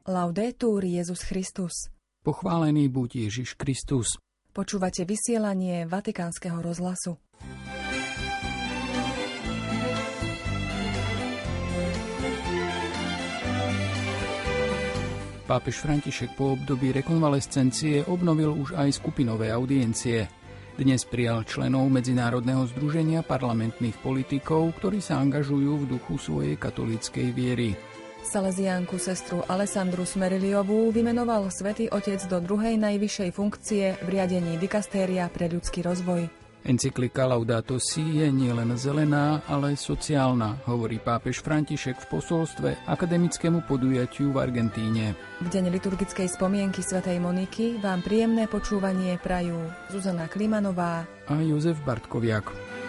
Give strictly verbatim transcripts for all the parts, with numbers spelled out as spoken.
Laudetur Jesus Christus. Pochválený buď Ježiš Kristus. Počúvate vysielanie Vatikánskeho rozhlasu. Pápež František po období rekonvalescencie obnovil už aj skupinové audiencie. Dnes prijal členov Medzinárodného združenia parlamentných politikov, ktorí sa angažujú v duchu svojej katolíckej viery. Salesiánku sestru Alessandru Smeriliovú vymenoval Svätý Otec do druhej najvyššej funkcie v riadení dikastéria pre ľudský rozvoj. Encyklika Laudato Si je nielen zelená, ale sociálna, hovorí pápež František v posolstve akademickému podujatiu v Argentíne. V deň liturgickej spomienky svätej Moniky vám príjemné počúvanie prajú Zuzana Klimanová a Jozef Bartkoviak.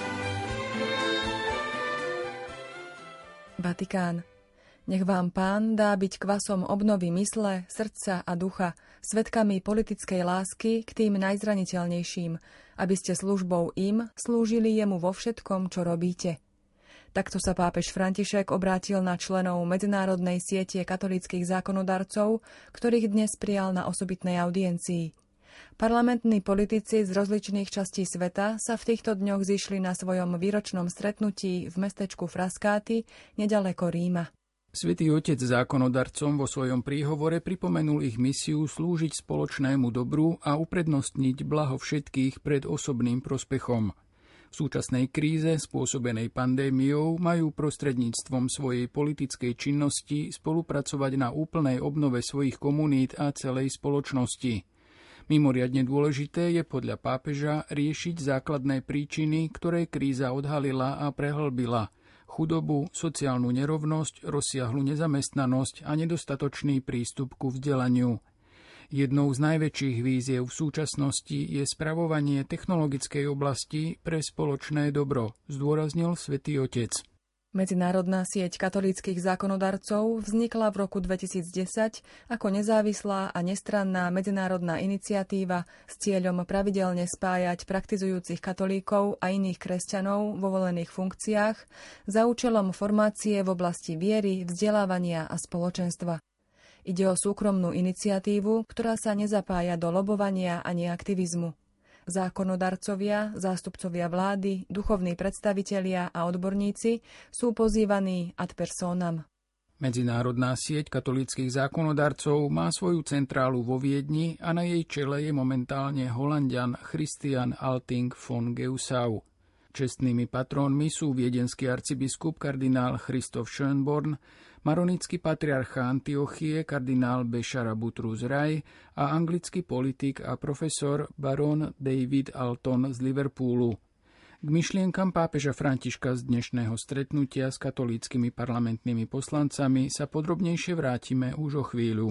Vatikán. Nech vám Pán dá byť kvasom obnovy mysle, srdca a ducha, svedkami politickej lásky k tým najzraniteľnejším, aby ste službou im slúžili jemu vo všetkom, čo robíte. Takto sa pápež František obrátil na členov medzinárodnej siete katolíckych zákonodarcov, ktorých dnes prijal na osobitnej audiencii. Parlamentní politici z rozličných častí sveta sa v týchto dňoch zišli na svojom výročnom stretnutí v mestečku Frascati nedaleko Ríma. Svätý Otec zákonodarcom vo svojom príhovore pripomenul ich misiu slúžiť spoločnému dobru a uprednostniť blaho všetkých pred osobným prospechom. V súčasnej kríze spôsobenej pandémiou majú prostredníctvom svojej politickej činnosti spolupracovať na úplnej obnove svojich komunít a celej spoločnosti. Mimoriadne dôležité je podľa pápeža riešiť základné príčiny, ktoré kríza odhalila a prehlbila: chudobu, sociálnu nerovnosť, rozsiahlu nezamestnanosť a nedostatočný prístup ku vzdelaniu. Jednou z najväčších výziev v súčasnosti je spravovanie technologickej oblasti pre spoločné dobro, zdôraznil Svätý Otec. Medzinárodná sieť katolíckych zákonodarcov vznikla v roku dvetisícdesať ako nezávislá a nestranná medzinárodná iniciatíva s cieľom pravidelne spájať praktizujúcich katolíkov a iných kresťanov vo volených funkciách za účelom formácie v oblasti viery, vzdelávania a spoločenstva. Ide o súkromnú iniciatívu, ktorá sa nezapája do lobovania ani aktivizmu. Zákonodarcovia, zástupcovia vlády, duchovní predstavitelia a odborníci sú pozývaní ad personam. Medzinárodná sieť katolíckych zákonodarcov má svoju centrálu vo Viedni a na jej čele je momentálne Holanďan Christian Alting von Geusau. Čestnými patrónmi sú viedenský arcibiskup kardinál Christoph Schönborn, maronický patriarcha Antiochie kardinál Bešara Butrus Rai a anglický politik a profesor baron David Alton z Liverpoolu. K myšlienkam pápeža Františka z dnešného stretnutia s katolíckymi parlamentnými poslancami sa podrobnejšie vrátime už o chvíľu.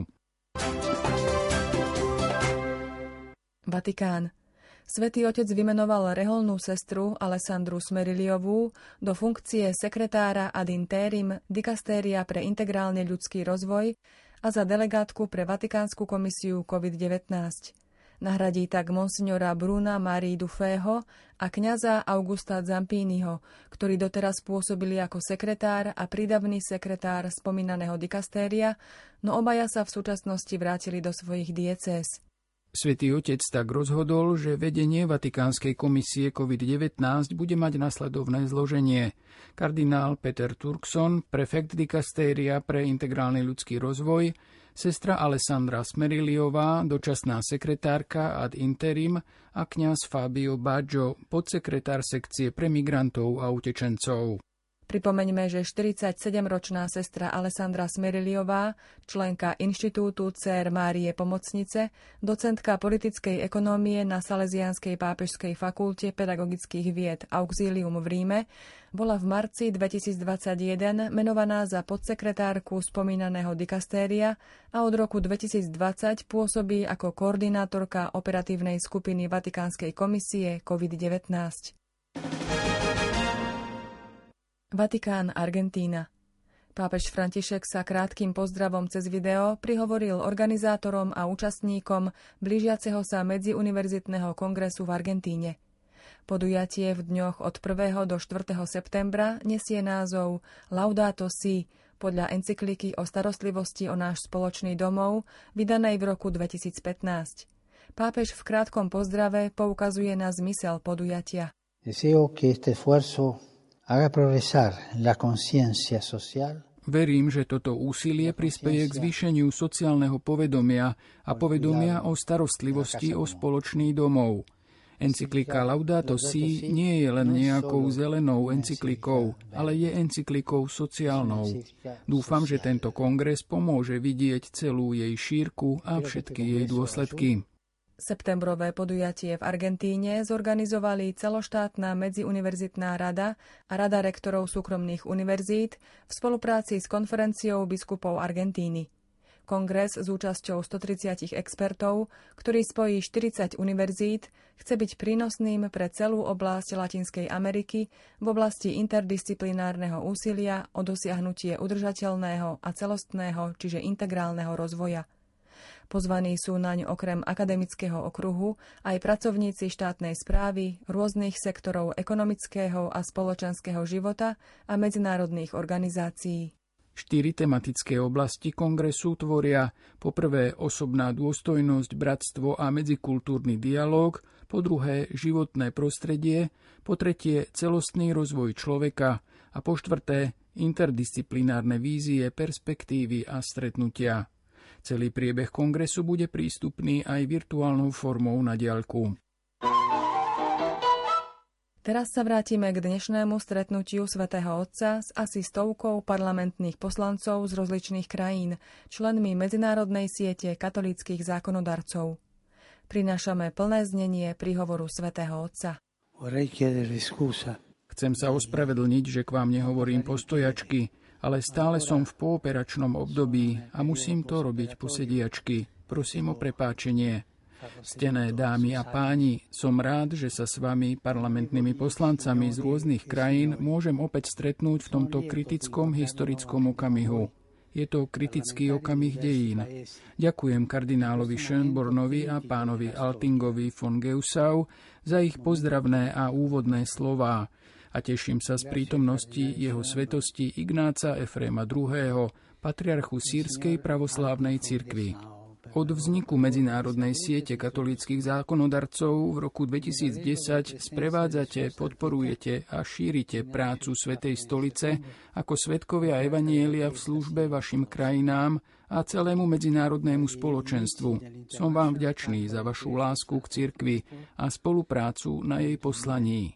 Vatikán. Svätý Otec vymenoval reholnú sestru Alessandru Smeriliovú do funkcie sekretára ad interim dikastéria pre integrálne ľudský rozvoj a za delegátku pre Vatikánsku komisiu covid devätnásť. Nahradí tak monsignora Bruna Marii Dufého a kňaza Augusta Zampiniho, ktorí doteraz pôsobili ako sekretár a prídavný sekretár spomínaného dikastéria, no obaja sa v súčasnosti vrátili do svojich diecéz. Svätý Otec tak rozhodol, že vedenie Vatikánskej komisie covid devätnásť bude mať nasledovné zloženie: kardinál Peter Turkson, prefekt dikastéria pre integrálny ľudský rozvoj, sestra Alessandra Smeriliová, dočasná sekretárka ad interim a kňaz Fabio Baggio, podsekretár sekcie pre migrantov a utečencov. Pripomeňme, že štyridsaťsedemročná sestra Alessandra Smeriliová, členka Inštitútu Dcér Márie Pomocnice, docentka politickej ekonómie na Salesianskej pápežskej fakulte pedagogických vied Auxilium v Ríme, bola v marci dvetisícdvadsaťjeden menovaná za podsekretárku spomínaného dikastéria a od roku dvetisícdvadsať pôsobí ako koordinátorka operatívnej skupiny Vatikánskej komisie covid devätnásť. Vatikán, Argentína. Pápež František sa krátkym pozdravom cez video prihovoril organizátorom a účastníkom blížiaceho sa medziuniverzitného kongresu v Argentíne. Podujatie v dňoch od prvého do štvrtého septembra nesie názov Laudato Si, podľa encykliky o starostlivosti o náš spoločný domov, vydanej v roku dvetisícpätnásť. Pápež v krátkom pozdrave poukazuje na zmysel podujatia. Deseo que este esfuerzo haga progresar la conciencia social. Verím, že toto úsilie prispeje k zvýšeniu sociálneho povedomia a povedomia o starostlivosti o spoločný domov. Encyklika Laudato Si nie je len nejakou zelenou encyklikou, ale je encyklikou sociálnou. Dúfam, že tento kongres pomôže vidieť celú jej šírku a všetky jej dôsledky. Septembrové podujatie v Argentíne zorganizovali celoštátna medziuniverzitná rada a rada rektorov súkromných univerzít v spolupráci s konferenciou biskupov Argentíny. Kongres s účasťou stotridsať expertov, ktorý spojí štyridsať univerzít, chce byť prínosným pre celú oblasť Latinskej Ameriky v oblasti interdisciplinárneho úsilia o dosiahnutie udržateľného a celostného, čiže integrálneho rozvoja. Pozvaní sú naň okrem akademického okruhu aj pracovníci štátnej správy, rôznych sektorov ekonomického a spoločenského života a medzinárodných organizácií. Štyri tematické oblasti kongresu tvoria po prvé osobná dôstojnosť, bratstvo a medzikultúrny dialóg, po druhé životné prostredie, po tretie celostný rozvoj človeka a po štvrté interdisciplinárne vízie, perspektívy a stretnutia. Celý priebeh kongresu bude prístupný aj virtuálnou formou na diaľku. Teraz sa vrátime k dnešnému stretnutiu svätého Otca s asi stovkou parlamentných poslancov z rozličných krajín, členmi medzinárodnej siete katolíckych zákonodarcov. Prinášame plné znenie príhovoru svätého Otca. Chcem sa ospravedlniť, že k vám nehovorím po stojačky, ale stále som v pooperačnom období a musím to robiť po sediačky. Prosím o prepáčenie. Ctené dámy a páni, som rád, že sa s vami, parlamentnými poslancami z rôznych krajín, môžem opäť stretnúť v tomto kritickom historickom okamihu. Je to kritický okamih dejín. Ďakujem kardinálovi Schönbornovi a pánovi Altingovi von Geusau za ich pozdravné a úvodné slová a teším sa z prítomnosti jeho svetosti Ignáca Efréma druhého., patriarchu Sýrskej pravoslávnej cirkvi. Od vzniku medzinárodnej siete katolíckych zákonodarcov v roku dvetisícdesať sprevádzate, podporujete a šírite prácu Svätej stolice ako svedkovia evanjelia v službe vašim krajinám a celému medzinárodnému spoločenstvu. Som vám vďačný za vašu lásku k cirkvi a spoluprácu na jej poslaní.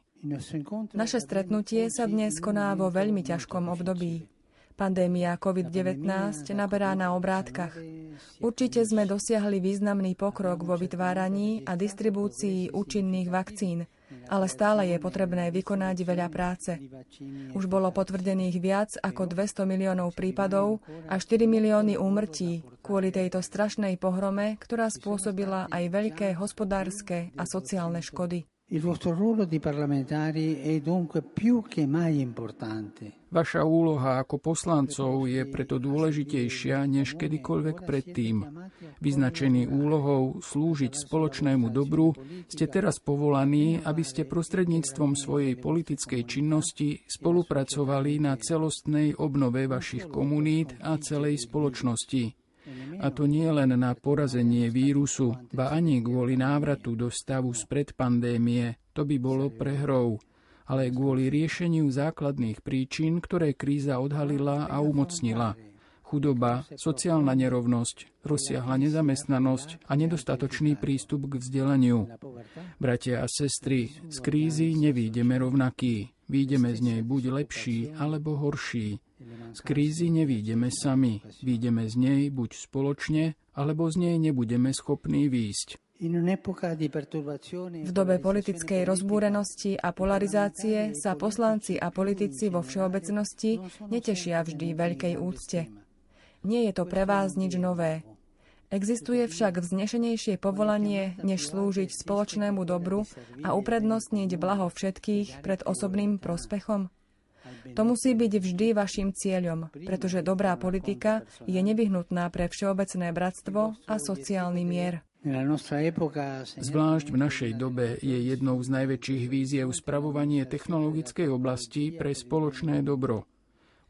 Naše stretnutie sa dnes koná vo veľmi ťažkom období. Pandémia covid devätnásť naberá na obrátkach. Určite sme dosiahli významný pokrok vo vytváraní a distribúcii účinných vakcín, ale stále je potrebné vykonať veľa práce. Už bolo potvrdených viac ako dvesto miliónov prípadov a štyri milióny úmrtí kvôli tejto strašnej pohrome, ktorá spôsobila aj veľké hospodárske a sociálne škody. Il vostro ruolo di parlamentari è dunque più che mai importante. Vaša úloha ako poslancov je preto dôležitejšia než kedykoľvek predtým. Vyznačení úlohou slúžiť spoločnému dobru, ste teraz povolaní, aby ste prostredníctvom svojej politickej činnosti spolupracovali na celostnej obnove vašich komunít a celej spoločnosti. A to nie len na porazenie vírusu, ba ani kvôli návratu do stavu spred pandémie, to by bolo prehrou, ale kvôli riešeniu základných príčin, ktoré kríza odhalila a umocnila. Chudoba, sociálna nerovnosť, rozsiahla nezamestnanosť a nedostatočný prístup k vzdelaniu. Bratia a sestry, z krízy nevídeme rovnakí, výjdeme z nej buď lepší alebo horší. Z krízy nevídeme sami, výjdeme z nej buď spoločne, alebo z nej nebudeme schopní výjsť. V dobe politickej rozbúrenosti a polarizácie sa poslanci a politici vo všeobecnosti netešia vždy veľkej úcte. Nie je to pre vás nič nové. Existuje však vznešenejšie povolanie, než slúžiť spoločnému dobru a uprednostniť blaho všetkých pred osobným prospechom? To musí byť vždy vašim cieľom, pretože dobrá politika je nevyhnutná pre všeobecné bratstvo a sociálny mier. Zvlášť v našej dobe je jednou z najväčších víziev spravovanie technologickej oblasti pre spoločné dobro.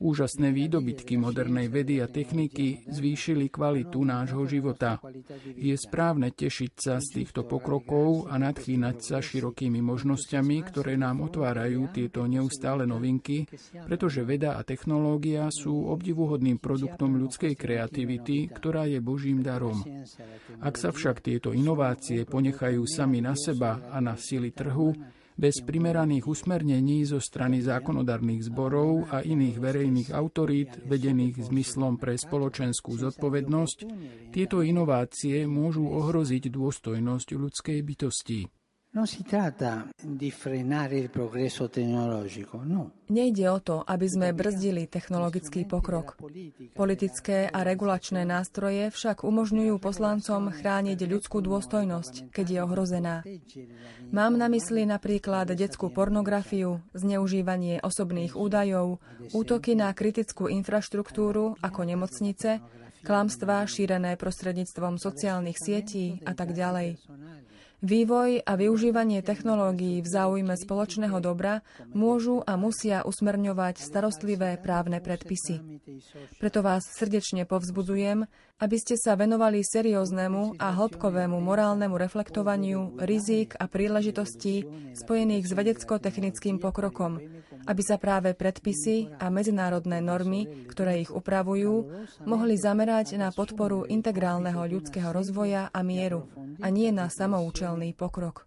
Úžasné výdobytky modernej vedy a techniky zvýšili kvalitu nášho života. Je správne tešiť sa z týchto pokrokov a nadchýnať sa širokými možnosťami, ktoré nám otvárajú tieto neustále novinky, pretože veda a technológia sú obdivuhodným produktom ľudskej kreativity, ktorá je Božím darom. Ak sa však tieto inovácie ponechajú sami na seba a na sily trhu, bez primeraných usmernení zo strany zákonodárnych zborov a iných verejných autorít vedených zmyslom pre spoločenskú zodpovednosť, tieto inovácie môžu ohroziť dôstojnosť ľudskej bytosti. Non si tratta di frenare il progresso tecnologico, no. Nejde o to, aby sme brzdili technologický pokrok. Politické a regulačné nástroje však umožňujú poslancom chrániť ľudskú dôstojnosť, keď je ohrozená. Mám na mysli napríklad detskú pornografiu, zneužívanie osobných údajov, útoky na kritickú infraštruktúru ako nemocnice, klamstvá šírené prostredníctvom sociálnych sietí a tak ďalej. Vývoj a využívanie technológií v záujme spoločného dobra môžu a musia usmerňovať starostlivé právne predpisy. Preto vás srdečne povzbudzujem, aby ste sa venovali serióznemu a hĺbkovému morálnemu reflektovaniu rizík a príležitostí spojených s vedecko-technickým pokrokom, aby sa práve predpisy a medzinárodné normy, ktoré ich upravujú, mohli zamerať na podporu integrálneho ľudského rozvoja a mieru, a nie na samoučelný pokrok.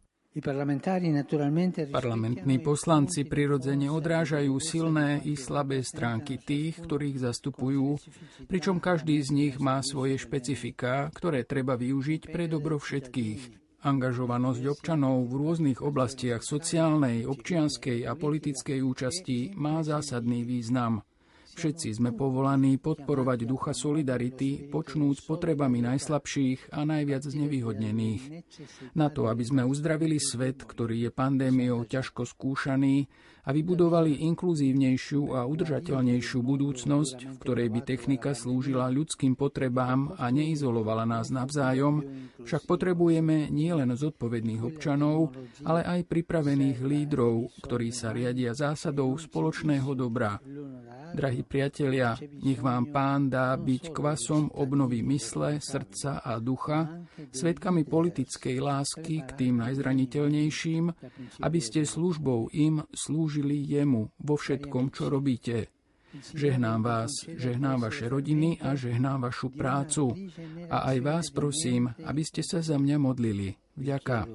Parlamentní poslanci prirodzene odrážajú silné i slabé stránky tých, ktorých zastupujú, pričom každý z nich má svoje špecifiká, ktoré treba využiť pre dobro všetkých. Angažovanosť občanov v rôznych oblastiach sociálnej, občianskej a politickej účasti má zásadný význam. Všetci sme povolaní podporovať ducha solidarity, počnúc potrebami najslabších a najviac znevýhodnených. Na to, aby sme uzdravili svet, ktorý je pandémiou ťažko skúšaný, a vybudovali inkluzívnejšiu a udržateľnejšiu budúcnosť, v ktorej by technika slúžila ľudským potrebám a neizolovala nás navzájom, však potrebujeme nielen zodpovedných občanov, ale aj pripravených lídrov, ktorí sa riadia zásadou spoločného dobra. Drahí priatelia, nech vám Pán dá byť kvasom obnovy mysle, srdca a ducha, svedkami politickej lásky k tým najzraniteľnejším, aby ste službou im slúžili jemu vo všetkom, čo robíte. Žehnám vás, žehnám vaše rodiny a žehnám vašu prácu. A aj vás prosím, aby ste sa za mňa modlili. Vďaka.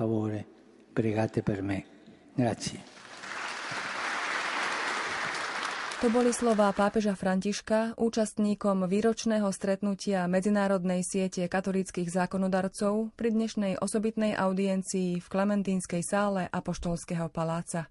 To boli slová pápeža Františka, účastníkom výročného stretnutia Medzinárodnej siete katolíckych zákonodarcov pri dnešnej osobitnej audiencii v Klementínskej sále Apoštolského paláca.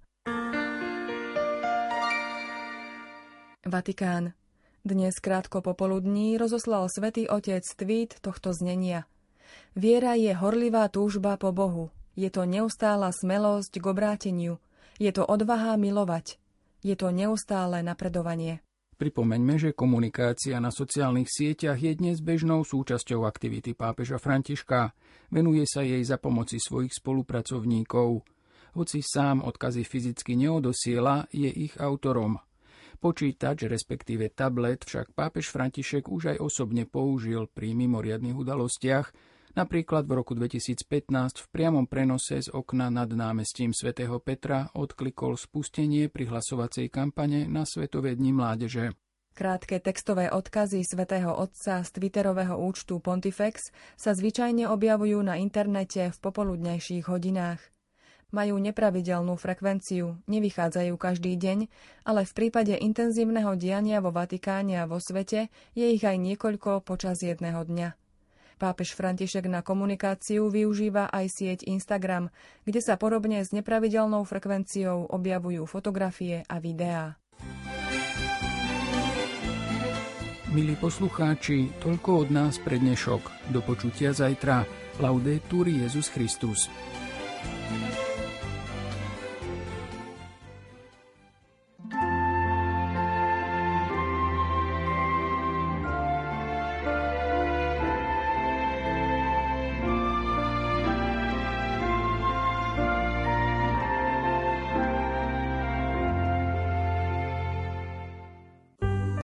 Vatikán. Dnes krátko popoludní rozoslal Svätý Otec tweet tohto znenia. Viera je horlivá túžba po Bohu. Je to neustála smelosť k obráteniu. Je to odvaha milovať. Je to neustále napredovanie. Pripomeňme, že komunikácia na sociálnych sieťach je dnes bežnou súčasťou aktivity pápeža Františka. Venuje sa jej za pomoci svojich spolupracovníkov. Hoci sám odkazy fyzicky neodosiela, je ich autorom. Počítač, respektíve tablet, však pápež František už aj osobne použil pri mimoriadnych udalostiach, napríklad v roku dvetisícpätnásť v priamom prenose z okna nad námestím svätého Petra odklikol spustenie prihlasovacej kampane na Svetové dni mládeže. Krátke textové odkazy svätého Otca z twitterového účtu Pontifex sa zvyčajne objavujú na internete v popoludnejších hodinách. Majú nepravidelnú frekvenciu, nevychádzajú každý deň, ale v prípade intenzívneho diania vo Vatikáne a vo svete je ich aj niekoľko počas jedného dňa. Pápež František na komunikáciu využíva aj sieť Instagram, kde sa podobne s nepravidelnou frekvenciou objavujú fotografie a videá. Milí poslucháči, toľko od nás pre dnešok. Do počutia zajtra. Laudetur Jesus Christus.